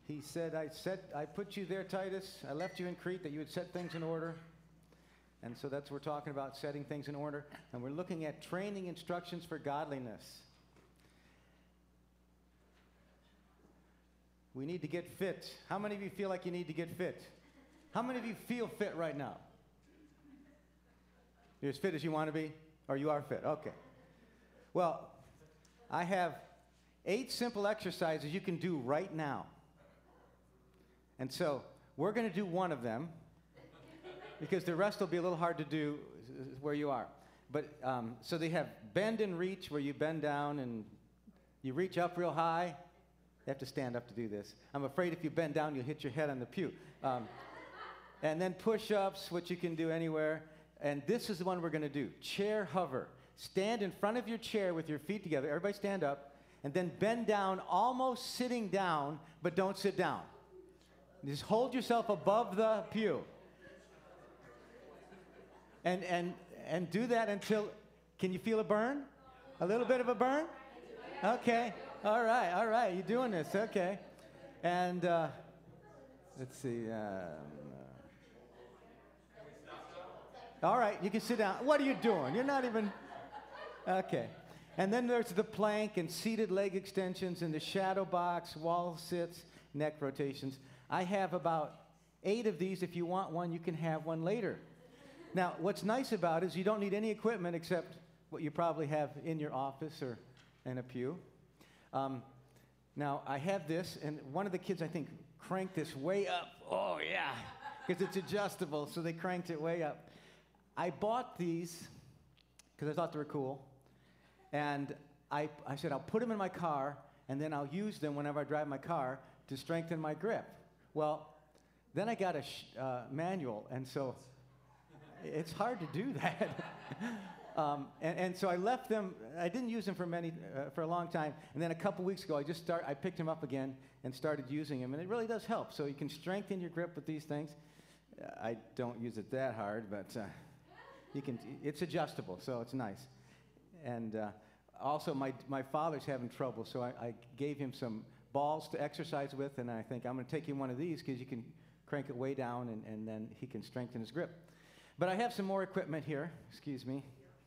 He said, I put you there, Titus. I left you in Crete that you would set things in order. And so that's what we're talking about, setting things in order. And we're looking at training instructions for godliness. We need to get fit. How many of you feel like you need to get fit? How many of you feel fit right now? You're as fit as you want to be? Or you are fit? Okay. Well, I have 8 simple exercises you can do right now. And so we're going to do one of them because the rest will be a little hard to do where you are. But so they have bend and reach, where you bend down and you reach up real high. You have to stand up to do this. I'm afraid if you bend down, you'll hit your head on the pew. And then push-ups, which you can do anywhere. And this is the one we're going to do. Chair hover. Stand in front of your chair with your feet together. Everybody stand up. And then bend down, almost sitting down, but don't sit down. Just hold yourself above the pew. And do that until, can you feel a burn? A little bit of a burn? Okay. All right. You're doing this. Okay. And let's see. All right, you can sit down. What are you doing? You're not even, okay. And then there's the plank and seated leg extensions and the shadow box, wall sits, neck rotations. I have about 8 of these. If you want one, you can have one later. Now, what's nice about it is you don't need any equipment except what you probably have in your office or in a pew. Now, I have this, and one of the kids, I think, cranked this way up. Oh, yeah, because it's adjustable, so they cranked it way up. I bought these because I thought they were cool, and I said, I'll put them in my car, and then I'll use them whenever I drive my car to strengthen my grip. Well, then I got a manual, and so it's hard to do that. And so I left them. I didn't use them for a long time, and then a couple weeks ago, I picked them up again and started using them, and it really does help. So you can strengthen your grip with these things. I don't use it that hard, but you can. It's adjustable, so it's nice. And also, my father's having trouble, so I gave him some balls to exercise with, and I think I'm going to take him one of these because you can crank it way down, and then he can strengthen his grip. But I have some more equipment here. Excuse me.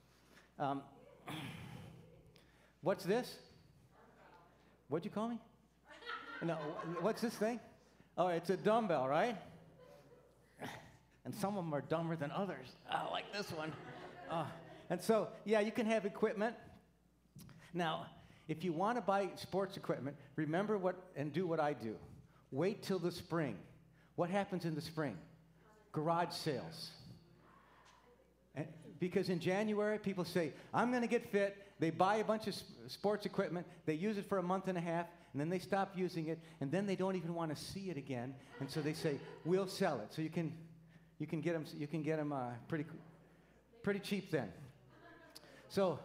What's this? What'd you call me? No, what's this thing? Oh, it's a dumbbell, right? And some of them are dumber than others. Oh, like this one. And so, yeah, you can have equipment. Now, if you want to buy sports equipment, remember and do what I do. Wait till the spring. What happens in the spring? Garage sales. Because in January, people say, I'm going to get fit. They buy a bunch of sports equipment. They use it for a month and a half, and then they stop using it, and then they don't even want to see it again. And so they say, we'll sell it. So you can get them pretty cheap then. So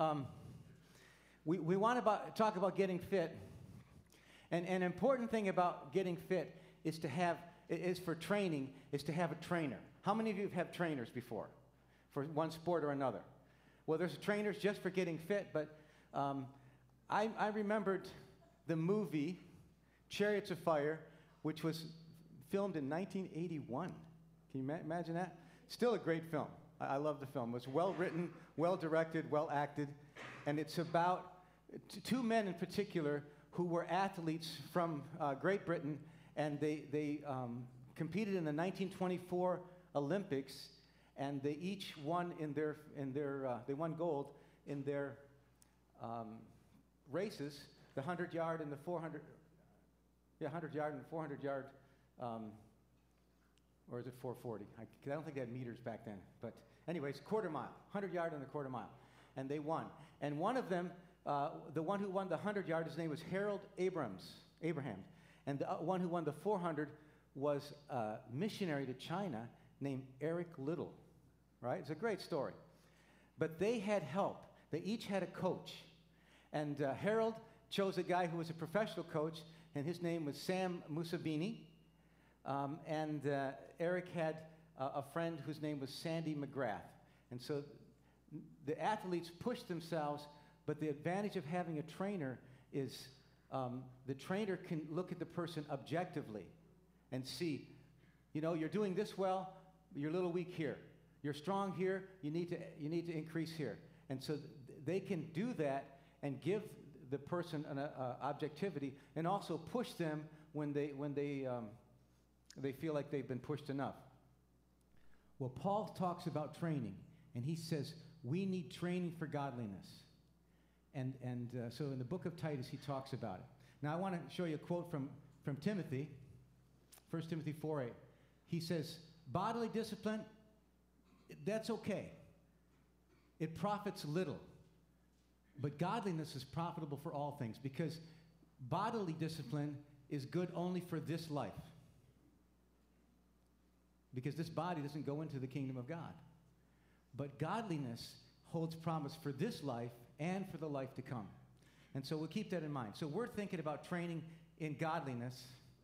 we want to talk about getting fit. And an important thing about getting fit is for training, is to have a trainer. How many of you have trainers before? For one sport or another? Well, there's trainers just for getting fit, but I remembered the movie Chariots of Fire, which was filmed in 1981. Can you imagine that? Still a great film. I love the film. It was well written, well directed, well acted, and it's about 2 men in particular who were athletes from Great Britain, and they competed in the 1924 Olympics. And they each won they won gold in their races, the 100-yard and the 400, 100-yard and 400-yard, or is it 440? I don't think they had meters back then. But anyways, quarter mile, 100-yard and the quarter mile. And they won. And one of them, the one who won the 100-yard, his name was Harold Abraham. And the one who won the 400 was a missionary to China named Eric Liddell. Right? It's a great story. But they had help. They each had a coach. And Harold chose a guy who was a professional coach, and his name was Sam Musabini. And Eric had a friend whose name was Sandy McGrath. And so the athletes pushed themselves, but the advantage of having a trainer is the trainer can look at the person objectively and see, you know, you're doing this well, you're a little weak here. You're strong here, you need to increase here. And so they can do that and give the person an objectivity, and also push them when they feel like they've been pushed enough. Well, Paul talks about training, and he says we need training for godliness. And so in the book of Titus, he talks about it. Now, I want to show you a quote from Timothy, 1 Timothy 4:8. He says, bodily discipline, that's okay. It profits little. But godliness is profitable for all things, because bodily discipline is good only for this life. Because this body doesn't go into the kingdom of God. But godliness holds promise for this life and for the life to come. And so we'll keep that in mind. So we're thinking about training in godliness.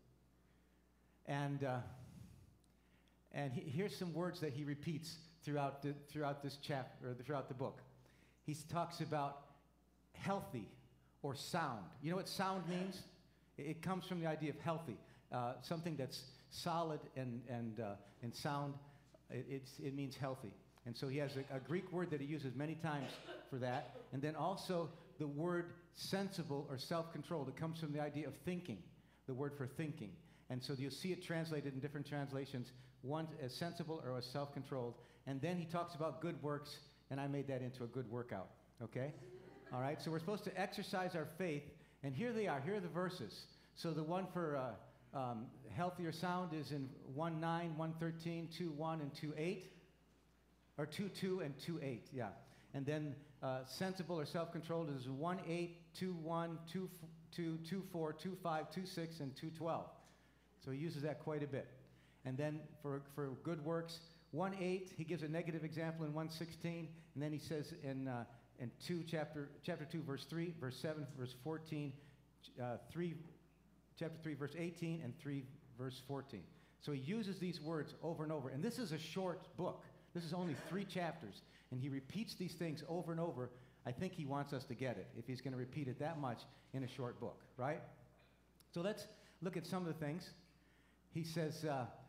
And here's some words that he repeats throughout this chapter, or throughout the book. He talks about healthy or sound. You know what sound means? It comes from the idea of healthy, something that's solid and sound. It means healthy. And so he has a Greek word that he uses many times for that. And then also the word sensible or self-controlled. It comes from the idea of thinking, the word for thinking. And so you'll see it translated in different translations, one as sensible or as self-controlled. And then he talks about good works, and I made that into a good workout, okay? All right, so we're supposed to exercise our faith, and here they are. Here are the verses. So the one for healthier sound is in 1:9, 1:13, 2:1, and 2:8. Or 2:2 and 2:8, yeah. And then sensible or self-controlled is 1:8, 2:1, 2:2, 2:4, 2:5, 2:6, and 2:12. So he uses that quite a bit. And then for good works, 1:8, he gives a negative example in 1:16, and then he says in chapter 2, verse 3, verse 7, verse 14, chapter 3, verse 18, and 3, verse 14. So he uses these words over and over. And this is a short book. This is only 3 chapters, and he repeats these things over and over. I think he wants us to get it, if he's going to repeat it that much in a short book, right? So let's look at some of the things. He says,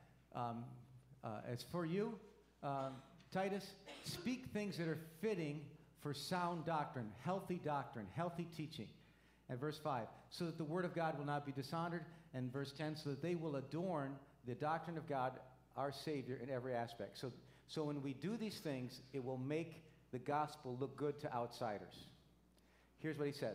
as for you, Titus, speak things that are fitting for sound doctrine, healthy teaching. And verse 5, so that the word of God will not be dishonored. And verse 10, so that they will adorn the doctrine of God, our Savior, in every aspect. So when we do these things, it will make the gospel look good to outsiders. Here's what he says.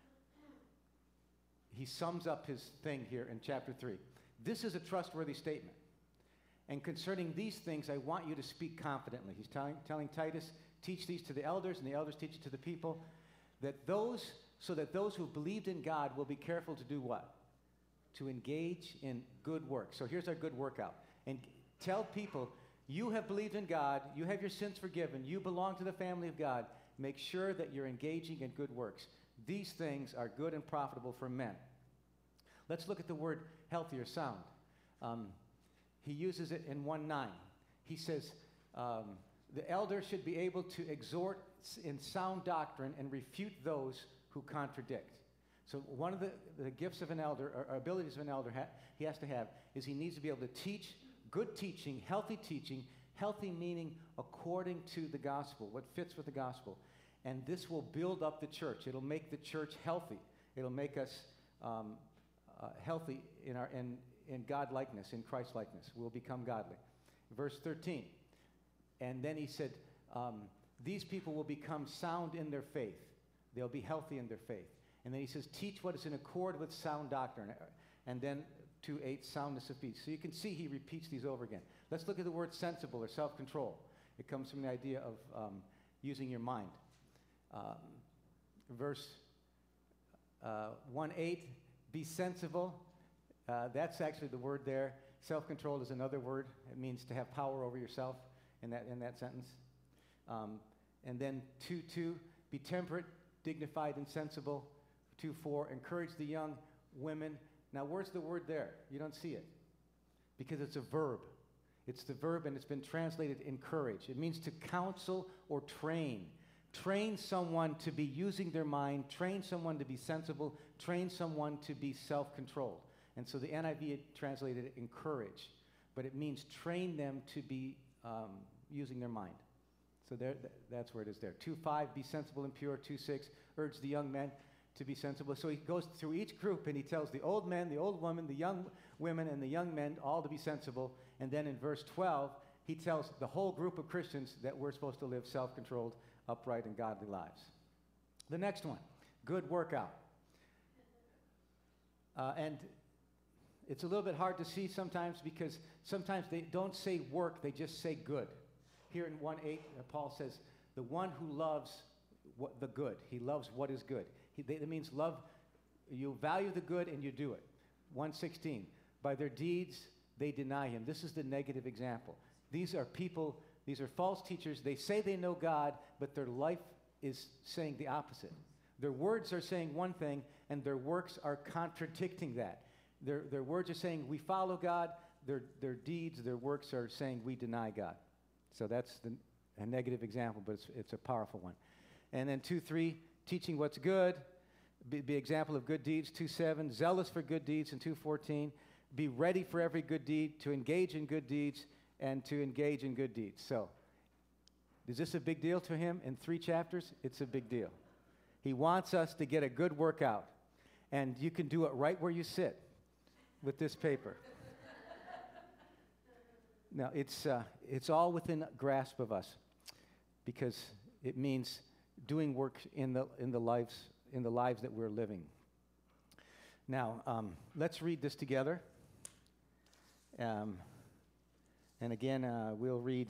He sums up his thing here in chapter 3. This is a trustworthy statement. And concerning these things, I want you to speak confidently. He's telling Titus, teach these to the elders, and the elders teach it to the people, so that those who believed in God will be careful to do what? To engage in good work. So here's our good workout. And tell people, you have believed in God, you have your sins forgiven, you belong to the family of God. Make sure that you're engaging in good works. These things are good and profitable for men. Let's look at the word healthy or sound. He uses it in 1:9. He says, the elder should be able to exhort in sound doctrine and refute those who contradict. So one of the gifts of an elder, or abilities of an elder he has to have, is he needs to be able to teach good teaching, healthy meaning according to the gospel, what fits with the gospel. And this will build up the church. It'll make the church healthy. It'll make us healthy in God-likeness, in Christ-likeness. We'll become godly. Verse 13. And then he said, these people will become sound in their faith. They'll be healthy in their faith. And then he says, teach what is in accord with sound doctrine. And then 2:8, soundness of speech. So you can see he repeats these over again. Let's look at the word sensible or self-control. It comes from the idea of using your mind. Verse 1:8, be sensible. That's actually the word there. Self-control is another word. It means to have power over yourself in that sentence. And then 2:2, be temperate, dignified, and sensible. 2:4, encourage the young women. Now, where's the word there? You don't see it. Because it's a verb. It's the verb, and it's been translated encourage. It means to counsel or train, train someone to be using their mind, train someone to be sensible, train someone to be self-controlled. And so the NIV translated it encourage, but it means train them to be using their mind. So that's where it is there. 2:5, be sensible and pure. 2:6, urge the young men to be sensible. So he goes through each group and he tells the old men, the old women, the young women, and the young men all to be sensible. And then in verse 12, he tells the whole group of Christians that we're supposed to live self-controlled, upright, and godly lives. The next one, good workout. And it's a little bit hard to see sometimes because sometimes they don't say work, they just say good. Here in 1:8, Paul says, the one who loves the good, he loves what is good. That means love, you value the good and you do it. 1:16, by their deeds they deny him. This is the negative example. These are people, these are false teachers. They say they know God, but their life is saying the opposite. Their words are saying one thing, and their works are contradicting that. Their words are saying we follow God. Their deeds, their works are saying we deny God. So that's a negative example, but it's a powerful one. And then 2:3, teaching what's good, be example of good deeds. 2:7, zealous for good deeds. And 2:14, be ready for every good deed, to engage in good deeds, and to engage in good deeds. So, is this a big deal to him? In 3 chapters, it's a big deal. He wants us to get a good workout, and you can do it right where you sit with this paper. Now, it's all within grasp of us because it means doing work in the lives that we're living. Now, let's read this together. And again, we'll read.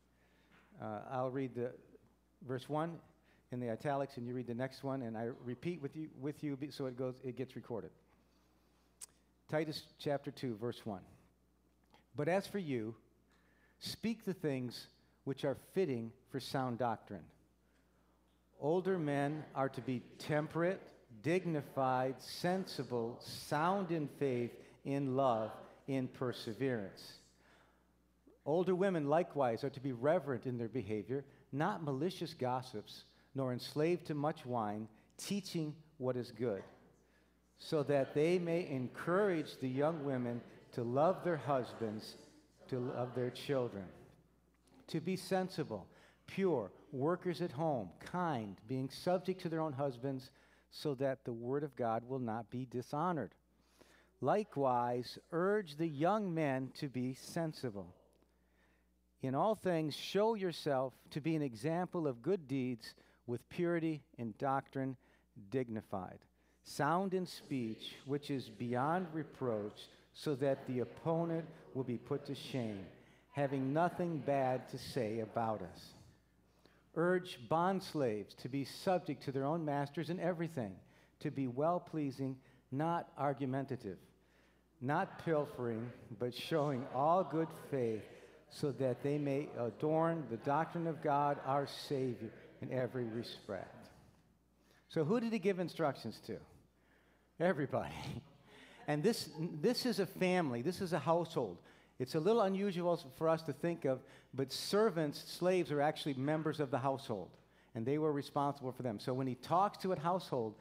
I'll read the verse 1 in the italics, and you read the next one, and I repeat with you, so it gets recorded. Titus chapter 2, verse 1. But as for you, speak the things which are fitting for sound doctrine. Older men are to be temperate, dignified, sensible, sound in faith, in love, in perseverance. Older women likewise are to be reverent in their behavior, not malicious gossips, nor enslaved to much wine, teaching what is good, so that they may encourage the young women to love their husbands, to love their children, to be sensible, pure, workers at home, kind, being subject to their own husbands, so that the word of God will not be dishonored. Likewise, urge the young men to be sensible. In all things, show yourself to be an example of good deeds, with purity in doctrine, dignified, sound in speech, which is beyond reproach, so that the opponent will be put to shame, having nothing bad to say about us. Urge bondslaves to be subject to their own masters in everything, to be well-pleasing, not argumentative, not pilfering, but showing all good faith, so that they may adorn the doctrine of God, our Savior, in every respect. So who did he give instructions to? Everybody. And this is a family. This is a household. It's a little unusual for us to think of, but servants, slaves, are actually members of the household, and they were responsible for them. So when he talks to a household,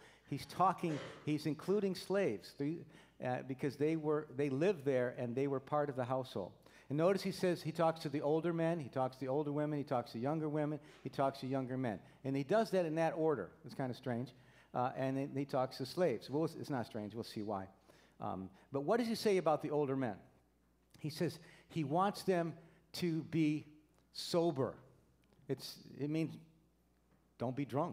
he's including slaves because they lived there and they were part of the household. And notice he talks to the older men, he talks to the older women, he talks to younger women, he talks to younger men. And he does that in that order. It's kind of strange. And then he talks to slaves. Well, it's not strange. We'll see why. But what does he say about the older men? He says he wants them to be sober. It means don't be drunk,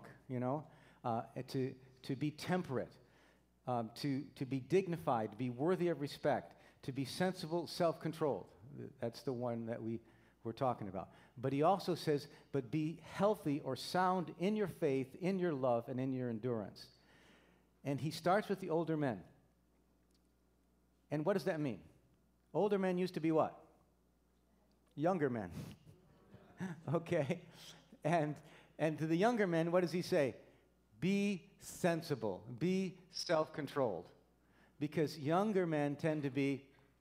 to be temperate, to be dignified, to be worthy of respect, to be sensible, self-controlled. That's the one that we're talking about. But he also says, but be healthy or sound in your faith, in your love, and in your endurance. And he starts with the older men. And what does that mean? Older men used to be what? Younger men. Okay? And to the younger men, what does he say? Be sensible. Be self-controlled. Because younger men tend to be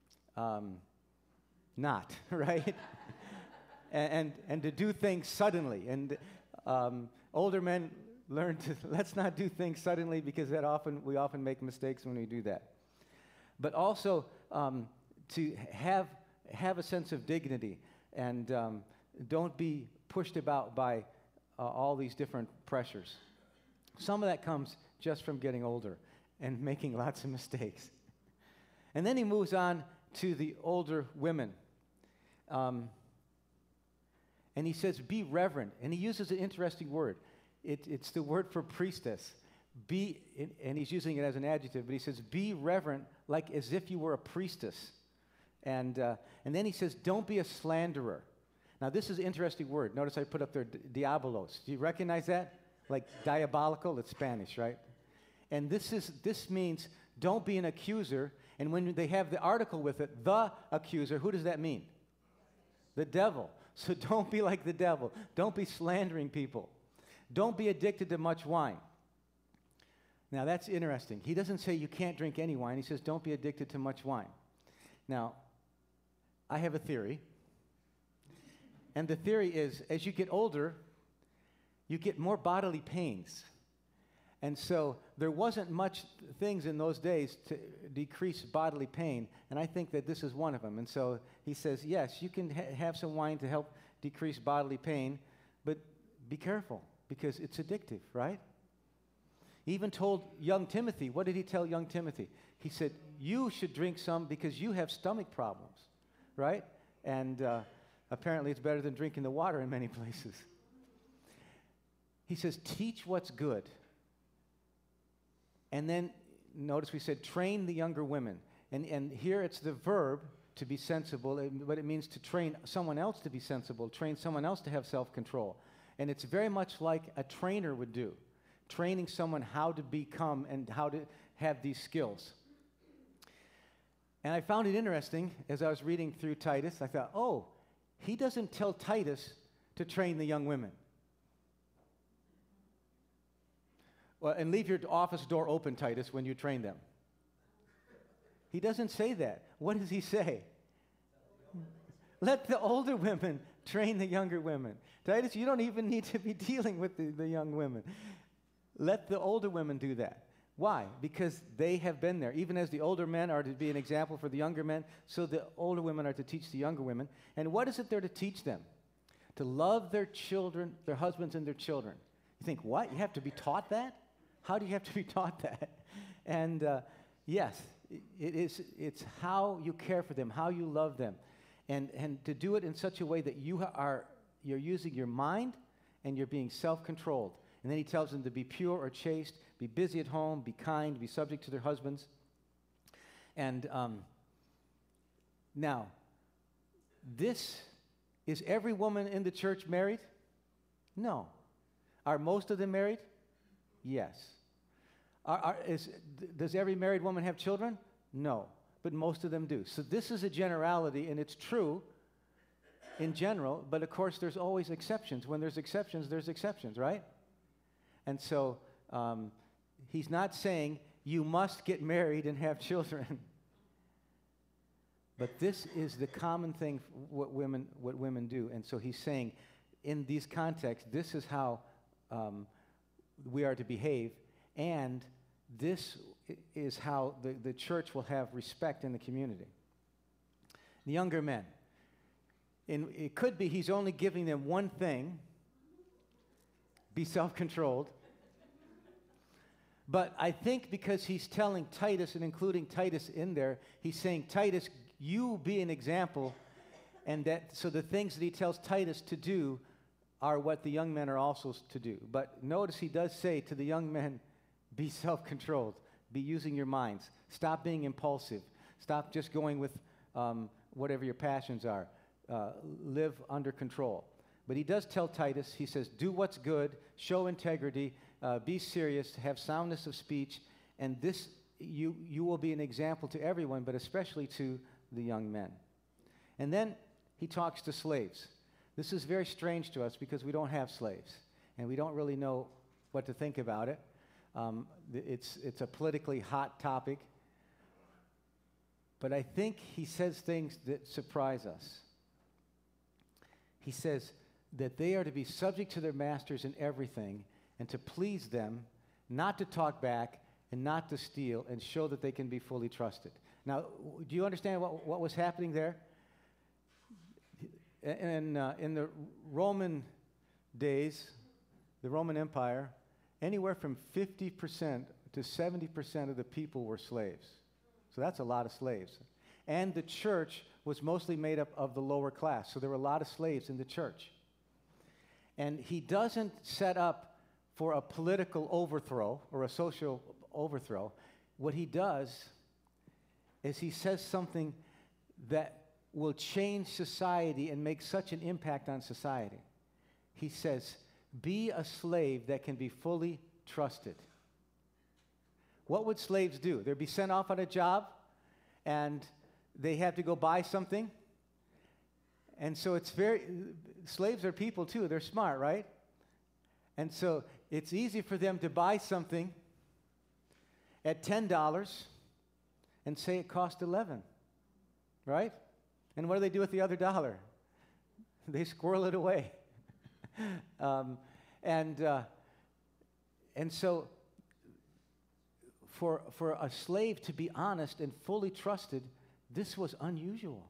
not, right? and to do things suddenly. And older men learn to, let's not do things suddenly because we often make mistakes when we do that. But also to have a sense of dignity and don't be pushed about by all these different pressures. Some of that comes just from getting older and making lots of mistakes. And then he moves on to the older women. And he says, be reverent. And he uses an interesting word. It's the word for priestess. And he's using it as an adjective, but he says, be reverent, like as if you were a priestess. And then he says, don't be a slanderer. Now, this is an interesting word. Notice I put up there, diabolos. Do you recognize that? Like diabolical, it's Spanish, right? And this means don't be an accuser. And when they have the article with it, the accuser, who does that mean? The devil. So don't be like the devil. Don't be slandering people. Don't be addicted to much wine. Now, that's interesting. He doesn't say you can't drink any wine. He says don't be addicted to much wine. Now, I have a theory. And the theory is, as you get older, you get more bodily pains. And so there wasn't much things in those days to decrease bodily pain, and I think that this is one of them. And so he says, yes, you can have some wine to help decrease bodily pain, but be careful, because it's addictive, right? He even told young Timothy, what did he tell young Timothy? He said, you should drink some because you have stomach problems, right? And apparently it's better than drinking the water in many places. He says, teach what's good. And then, notice we said, train the younger women. And here it's the verb, to be sensible, but it means to train someone else to be sensible, train someone else to have self-control. And it's very much like a trainer would do, training someone how to become and how to have these skills. And I found it interesting, as I was reading through Titus, I thought, oh, he doesn't tell Titus to train the young women. Well, and leave your office door open, Titus, when you train them. He doesn't say that. What does he say? Let the older women train the younger women. Titus, you don't even need to be dealing with the young women. Let the older women do that. Why? Because they have been there. Even as the older men are to be an example for the younger men, so the older women are to teach the younger women. And what is it they're to teach them? To love their children, their husbands and their children. You think, what? You have to be taught that? How do you have to be taught that? And yes, it's how you care for them, how you love them. And to do it in such a way that you're using your mind and you're being self-controlled. And then he tells them to be pure or chaste, be busy at home, be kind, be subject to their husbands. And now, is every woman in the church married? No. Are most of them married? Yes. Does every married woman have children? No, but most of them do. So this is a generality, and it's true in general, but of course there's always exceptions. When there's exceptions, right? And so he's not saying you must get married and have children. But this is the common thing, what women do. And so he's saying, in these contexts, this is how we are to behave, and this is how the church will have respect in the community. The younger men. And it could be he's only giving them one thing, be self-controlled. But I think because he's telling Titus and including Titus in there, he's saying, Titus, you be an example, and so the things that he tells Titus to do are what the young men are also to do. But notice he does say to the young men, be self-controlled, be using your minds, stop being impulsive, stop just going with whatever your passions are, live under control. But he does tell Titus, he says, do what's good, show integrity, be serious, have soundness of speech, and this you will be an example to everyone, but especially to the young men. And then he talks to slaves. This is very strange to us because we don't have slaves, and we don't really know what to think about it. It's a politically hot topic, but I think he says things that surprise us. He says, that they are to be subject to their masters in everything and to please them, not to talk back and not to steal, and show that they can be fully trusted. Now, do you understand what was happening there? In the Roman days, the Roman Empire, anywhere from 50% to 70% of the people were slaves. So that's a lot of slaves. And the church was mostly made up of the lower class, so there were a lot of slaves in the church. And he doesn't set up for a political overthrow or a social overthrow. What he does is he says something that will change society and make such an impact on society. He says, be a slave that can be fully trusted. What would slaves do? They'd be sent off on a job, and they have to go buy something. And so slaves are people too. They're smart, right? And so it's easy for them to buy something at $10 and say it cost $11, right? And what do they do with the other dollar? They squirrel it away. And so for a slave to be honest and fully trusted, this was unusual.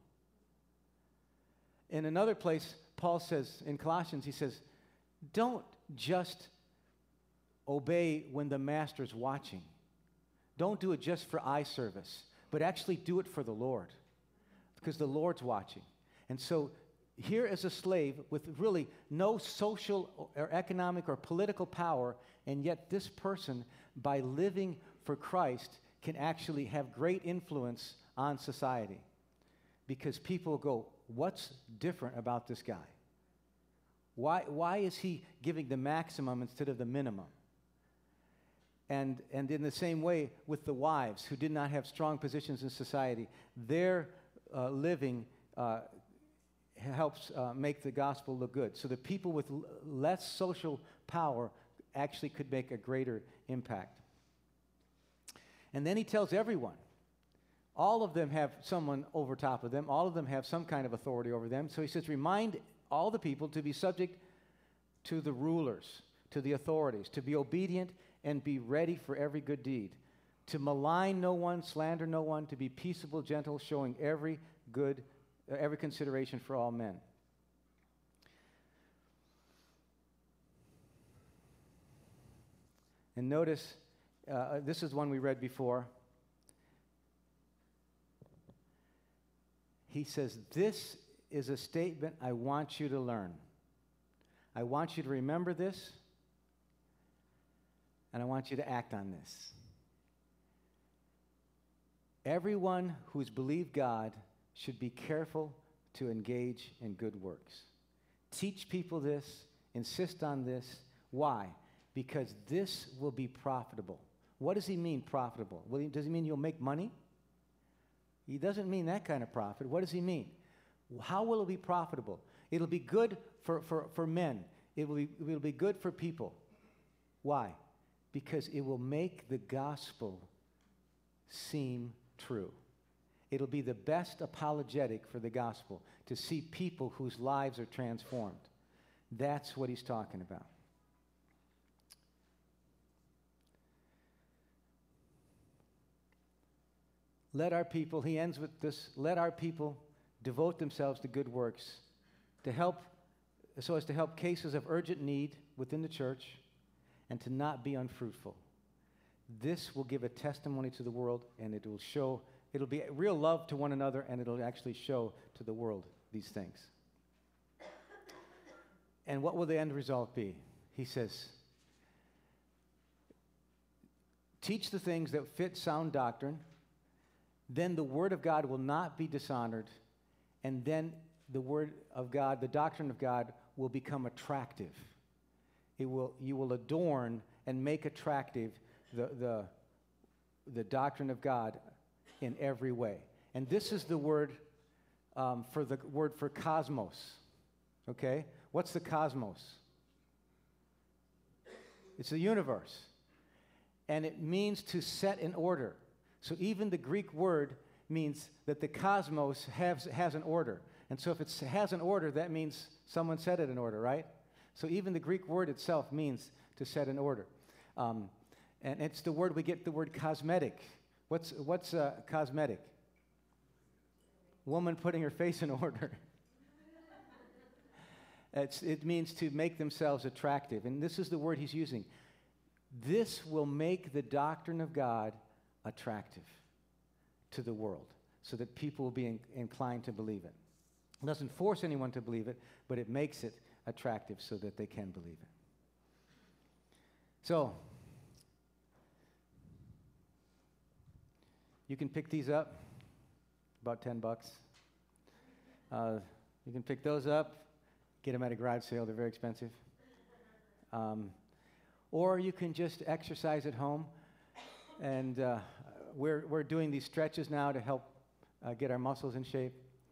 In another place, Paul says, in Colossians, he says, don't just obey when the master's watching. Don't do it just for eye service, but actually do it for the Lord, because the Lord's watching. And so here is a slave with really no social or economic or political power, and yet this person, by living for Christ, can actually have great influence on society, because people go, what's different about this guy? Why is he giving the maximum instead of the minimum? And in the same way with the wives who did not have strong positions in society, their living helps make the gospel look good. So the people with less social power actually could make a greater impact. And then he tells everyone, all of them have someone over top of them. All of them have some kind of authority over them. So he says, remind all the people to be subject to the rulers, to the authorities, to be obedient and be ready for every good deed, to malign no one, slander no one, to be peaceable, gentle, showing every consideration for all men. And notice, this is one we read before. He says, this is a statement I want you to learn. I want you to remember this, and I want you to act on this. Everyone who's believed God should be careful to engage in good works. Teach people this, insist on this. Why? Because this will be profitable. What does he mean, profitable? Does he mean you'll make money? He doesn't mean that kind of profit. What does he mean? How will it be profitable? It'll be good for men. It will be good for people. Why? Because it will make the gospel seem true. It'll be the best apologetic for the gospel, to see people whose lives are transformed. That's what he's talking about. Let our people, he ends with this, let our people devote themselves to good works so as to help cases of urgent need within the church and to not be unfruitful. This will give a testimony to the world, and it'll be real love to one another, and it'll actually show to the world these things. And what will the end result be? He says, teach the things that fit sound doctrine, then the word of God will not be dishonored, and then the word of God, the doctrine of God, will become attractive. You will adorn and make attractive the doctrine of God in every way. And this is the word for cosmos. Okay? What's the cosmos? It's the universe. And it means to set in order. So even the Greek word means that the cosmos has an order. And so if it has an order, that means someone set it in order, right? So even the Greek word itself means to set in order. And it's the word we get the word cosmetic. What's cosmetic? Woman putting her face in order. It means to make themselves attractive. And this is the word he's using. This will make the doctrine of God attractive to the world so that people will be inclined to believe it. It doesn't force anyone to believe it, but it makes it attractive so that they can believe it. So, you can pick these up, about $10. You can pick those up, get them at a garage sale, they're very expensive. Or you can just exercise at home. And we're doing these stretches now to help get our muscles in shape.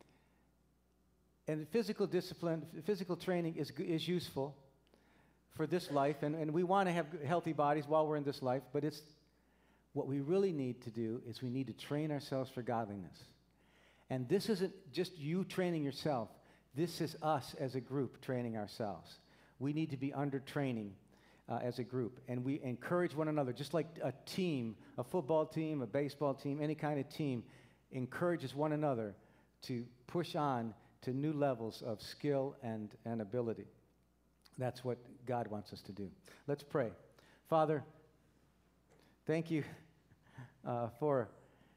And physical discipline, physical training is useful for this life. And we want to have healthy bodies while we're in this life. But what we really need to do is we need to train ourselves for godliness. And this isn't just you training yourself. This is us as a group training ourselves. We need to be under training as a group. And we encourage one another, just like a team, a football team, a baseball team, any kind of team encourages one another to push on to new levels of skill and ability. That's what God wants us to do. Let's pray. Father, thank you for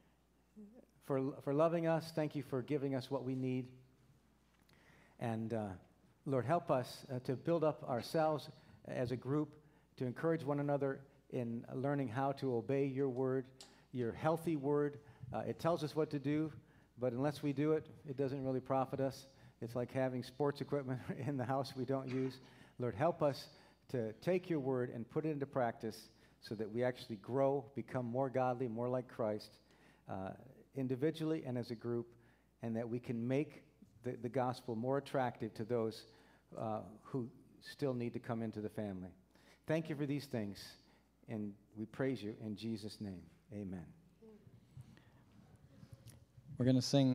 loving us. Thank you for giving us what we need. And Lord, help us to build up ourselves as a group, to encourage one another in learning how to obey your word, your healthy word. It tells us what to do, but unless we do it, it doesn't really profit us. It's like having sports equipment in the house we don't use. Lord, help us to take your word and put it into practice so that we actually grow, become more godly, more like Christ, individually and as a group, and that we can make the gospel more attractive to those who still need to come into the family. Thank you for these things, and we praise you in Jesus' name. Amen. We're going to sing